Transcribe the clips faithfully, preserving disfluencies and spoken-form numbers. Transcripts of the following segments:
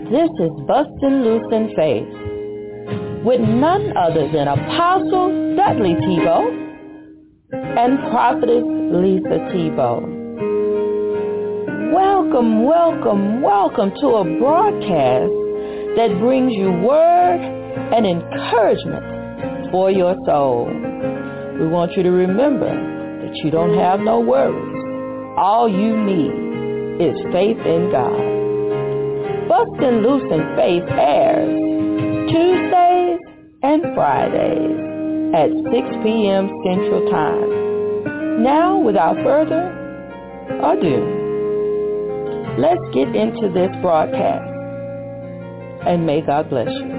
This is Bustin' Loose in Faith with none other than Apostle Dudley Tebow and Prophetess Lisa Tebow. Welcome, welcome, welcome to a broadcast that brings you word and encouragement for your soul. We want you to remember that you don't have no worries. All you need is faith in God. Bustin' Loose in Faith airs Tuesdays and Fridays at six p.m. Central Time. Now, without further ado, let's get into this broadcast, and may God bless you.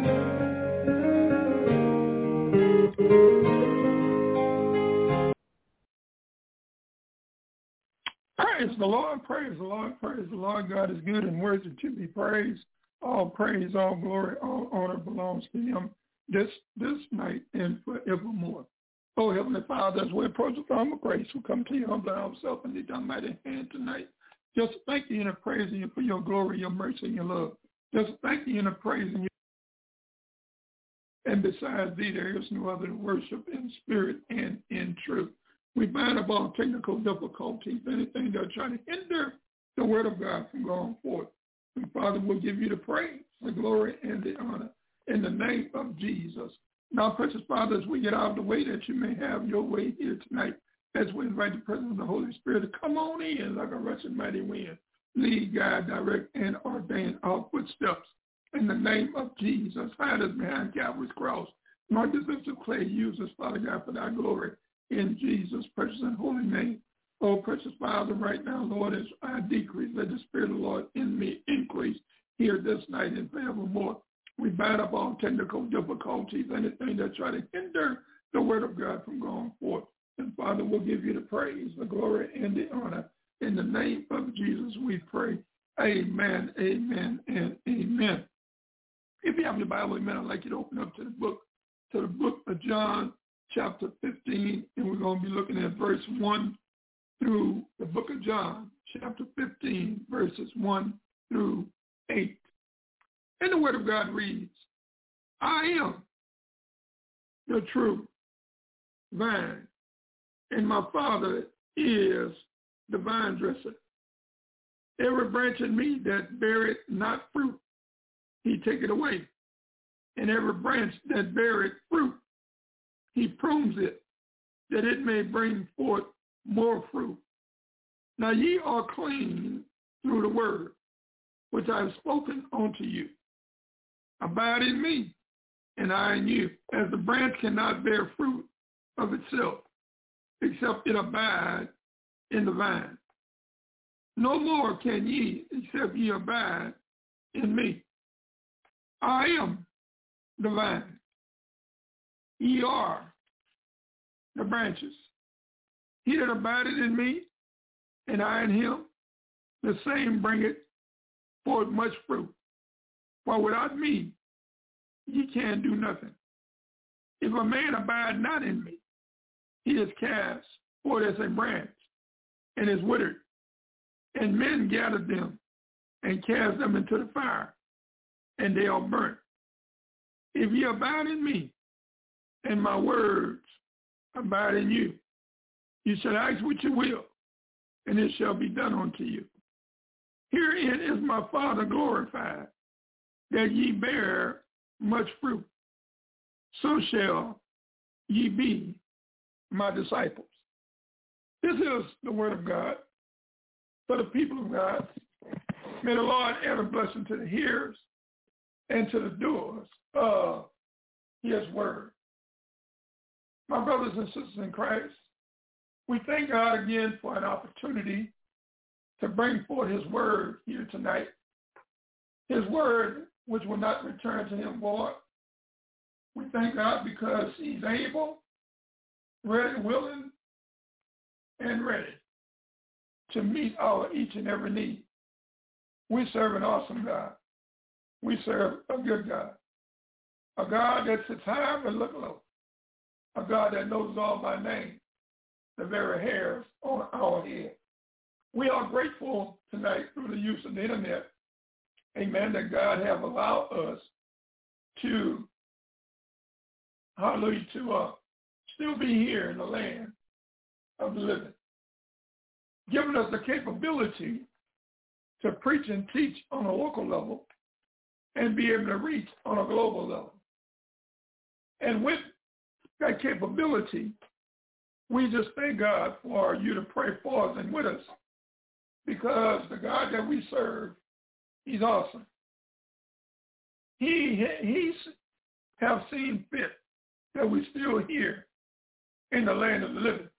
Praise the Lord, praise the Lord, praise the Lord. God is good and worthy to be praised. All praise, all glory, all honor belongs to him this this night and forevermore. Oh, Heavenly Father, as we approach the throne of grace, we come to you humble ourselves in the mighty hand tonight. Just thank you and praising you for your glory, your mercy, and your love. Just thank you and praising you. And besides thee, there is no other to worship in spirit and in truth. We bind up all technical difficulties, anything that try to hinder the word of God from going forth. And Father, we'll give you the praise, the glory, and the honor in the name of Jesus. Now, precious Father, as we get out of the way that you may have your way here tonight, as we invite the presence of the Holy Spirit to come on in like a rushing mighty wind, lead, guide, direct, and ordain our footsteps. In the name of Jesus, hide us behind Calvary's cross. Anoint us lips of clay, use us, Father God, for thy glory. In Jesus' precious and holy name. Oh, precious Father, right now, Lord, as I decrease, let the Spirit of the Lord in me increase here this night and forevermore. We bind up all technical difficulties, anything that try to hinder the word of God from going forth. And Father, we'll give you the praise, the glory, and the honor. In the name of Jesus, we pray. Amen, amen, and amen. If you have your Bible, amen, I'd like you to open up to the book, to the book of John, chapter fifteen, and we're going to be looking at verse one through the book of John, chapter fifteen, verses one through eight. And the word of God reads, I am the true vine, and my Father is the vine dresser. Every branch in me that beareth not fruit, he taketh away. And every branch that beareth fruit, he prunes it, that it may bring forth more fruit. Now ye are clean through the word, which I have spoken unto you. Abide in me, and I in you, as the branch cannot bear fruit of itself, except it abide in the vine. No more can ye, except ye abide in me. I am the vine. Ye are the branches. He that abideth in me, and I in him, the same bringeth forth much fruit. For without me, ye can do nothing. If a man abide not in me, he is cast forth as a branch, and is withered. And men gather them, and cast them into the fire, and they are burnt. If ye abide in me, and my words abide in you, you shall ask what you will, and it shall be done unto you. Herein is my Father glorified, that ye bear much fruit. So shall ye be my disciples. This is the word of God for the people of God. May the Lord add a blessing to the hearers and to the doers of his word. My brothers and sisters in Christ, we thank God again for an opportunity to bring forth his word here tonight. His word, which will not return to him void. We thank God because he's able, ready, willing, and ready to meet our each and every need. We serve an awesome God. We serve a good God. A God that sits high and look low. A God that knows all by name, the very hairs on our head. We are grateful tonight through the use of the internet amen, that God have allowed us to, hallelujah, to uh, still be here in the land of the living, giving us the capability to preach and teach on a local level and be able to reach on a global level. And with that capability, we just thank God for you to pray for us and with us, because the God that we serve, he's awesome. He he's have seen fit that we're still here in the land of the living.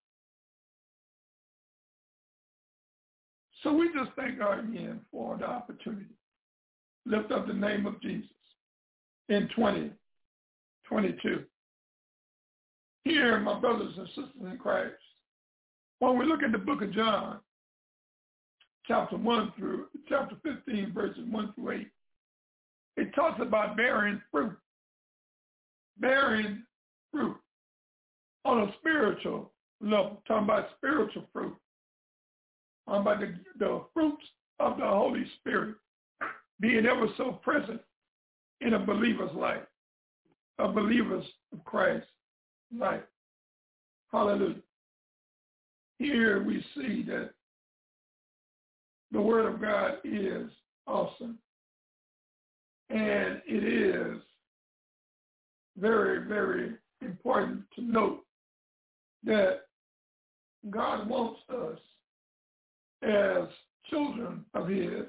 So we just thank God again for the opportunity. Lift up the name of Jesus in twenty twenty-two. Here, my brothers and sisters in Christ, when we look at the book of John, chapter one through chapter fifteen, verses one through eight, it talks about bearing fruit. Bearing fruit on a spiritual level, talking about spiritual fruit, talking about the, the fruits of the Holy Spirit being ever so present in a believer's life, a believer's of Christ life. Hallelujah. Here we see that the Word of God is awesome. And it is very, very important to note that God wants us as children of his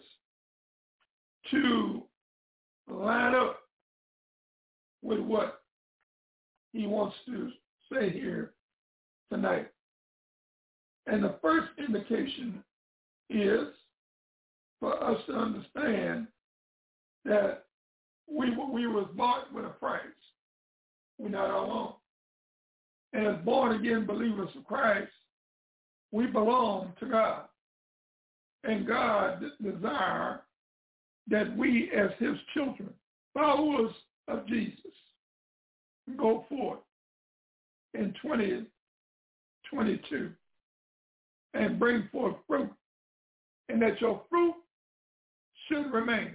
to line up with what he wants to say here tonight. And the first indication is for us to understand that we, we was bought with a price. We're not alone. And as born-again believers of Christ, we belong to God. And God desires that we as his children, followers of Jesus, go forth in twenty twenty-two and bring forth fruit, and that your fruit should remain,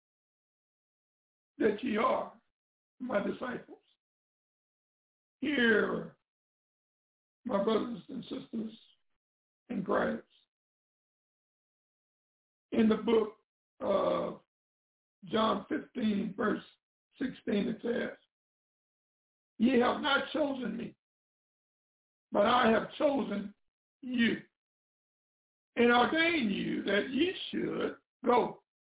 that ye are my disciples. Here, my brothers and sisters in Christ, in the book of John fifteen, verse sixteen, it says, ye have not chosen me, but I have chosen you and ordained you that ye should go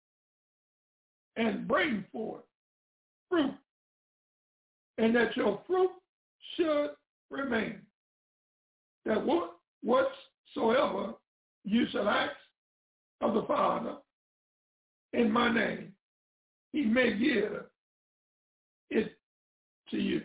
and bring forth fruit, and that your fruit should remain, that what, whatsoever you shall ask of the Father in my name, he may give it to you.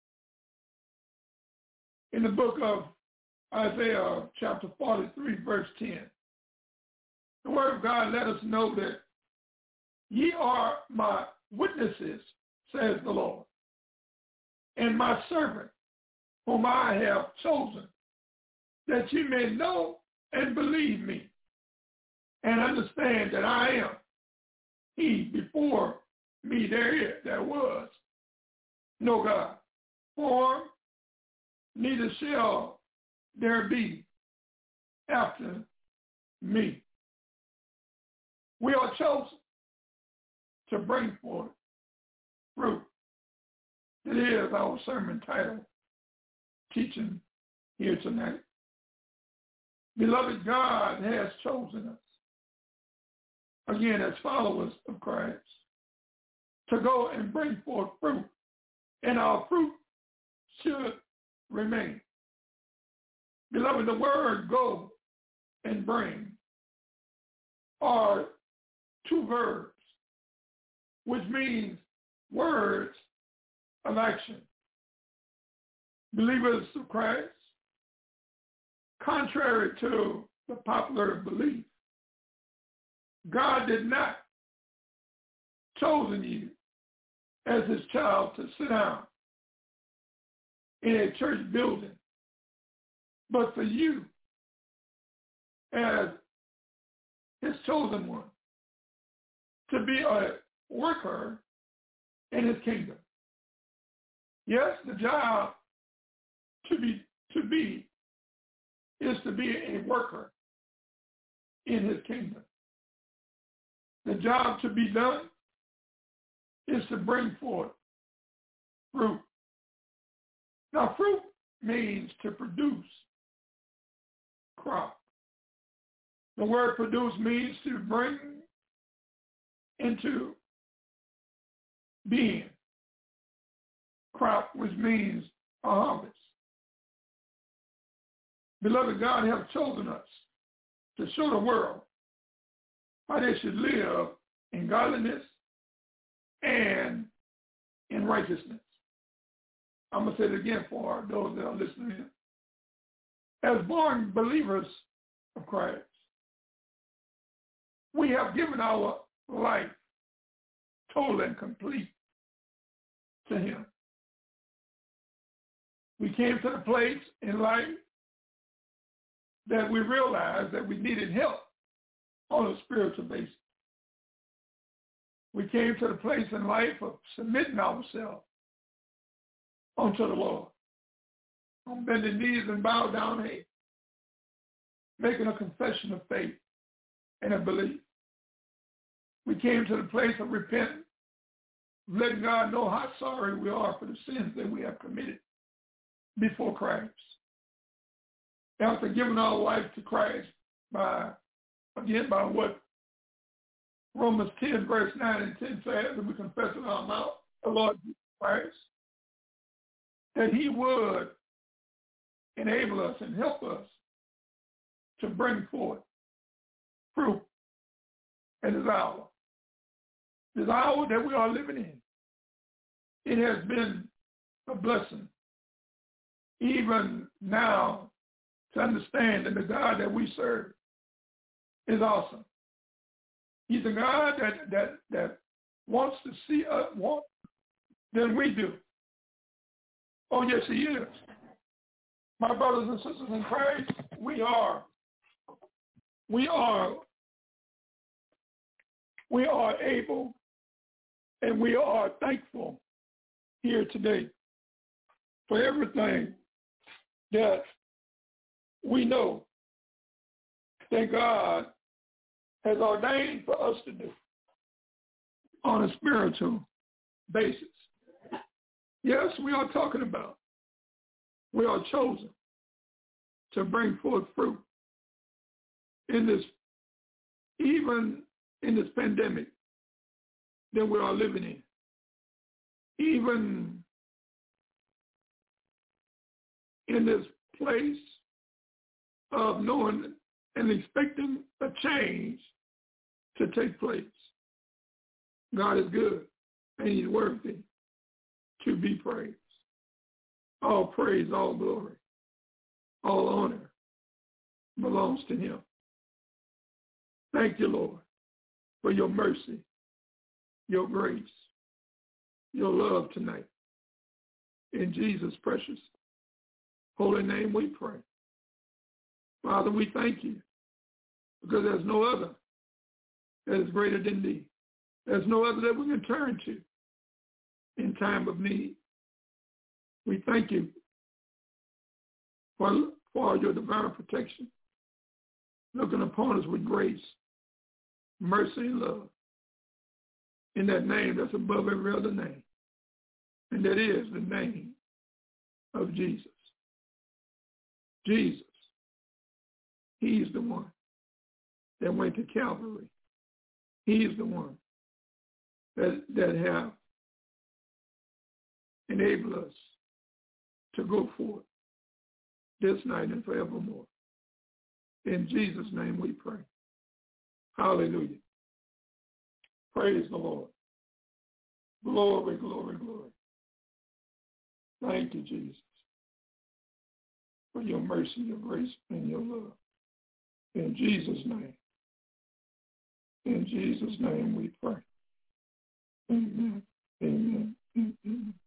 In the book of Isaiah, chapter forty-three, verse ten, the word of God let us know that ye are my witnesses, says the Lord, and my servant, whom I have chosen, that ye may know and believe me, and understand that I am he. Before me there is, there was no God, form, neither shall there be after me. We are chosen to bring forth fruit. It is our sermon title, teaching here tonight. Beloved, God has chosen us, again, as followers of Christ, to go and bring forth fruit, and our fruit should remain. Beloved, the word go and bring are two verbs, which means words of action. Believers of Christ, contrary to the popular belief, God did not chosen you as his child to sit down in a church building, but for you as his chosen one to be a worker in his kingdom. Yes, the job to be to be is to be a worker in his kingdom. The job to be done is to bring forth fruit. Now, fruit means to produce crop. The word produce means to bring into being crop, which means a harvest. Beloved, God has chosen us to show the world how they should live in godliness and in righteousness. I'm going to say it again for those that are listening. As born believers of Christ, we have given our life total and complete to him. We came to the place in life that we realized that we needed help on a spiritual basis. We came to the place in life of submitting ourselves unto the Lord, on bending knees and bow down head, making a confession of faith and a belief. We came to the place of repentance, letting God know how sorry we are for the sins that we have committed before Christ. After giving our life to Christ by, again, by what Romans ten, verse nine and ten says, that we confess in our mouth the Lord Jesus Christ, that he would enable us and help us to bring forth fruit in this hour. This hour that we are living in, it has been a blessing. Even now, to understand that the God that we serve is awesome. He's a God that that that wants to see us more than we do. Oh, yes, he is. My brothers and sisters in Christ, we are, we are, we are able and we are thankful here today for everything that we know that God has ordained for us to do on a spiritual basis. Yes, we are talking about we are chosen to bring forth fruit in this, even in this pandemic that we are living in. Even in this place of knowing and expecting a change to take place. God is good and he's worthy to be praised. All praise, all glory, all honor belongs to him. Thank you, Lord, for your mercy, your grace, your love tonight. In Jesus' precious holy name we pray. Father, we thank you because there's no other that is greater than thee. There's no other that we can turn to in time of need. We thank you for, for your divine protection, looking upon us with grace, mercy, and love in that name that's above every other name, and that is the name of Jesus. Jesus. He's the one that went to Calvary. He's the one that, that have enabled us to go forth this night and forevermore. In Jesus' name we pray. Hallelujah. Praise the Lord. Glory, glory, glory. Thank you, Jesus, for your mercy, your grace, and your love. In Jesus' name. In Jesus' name we pray. Amen. Amen. Amen.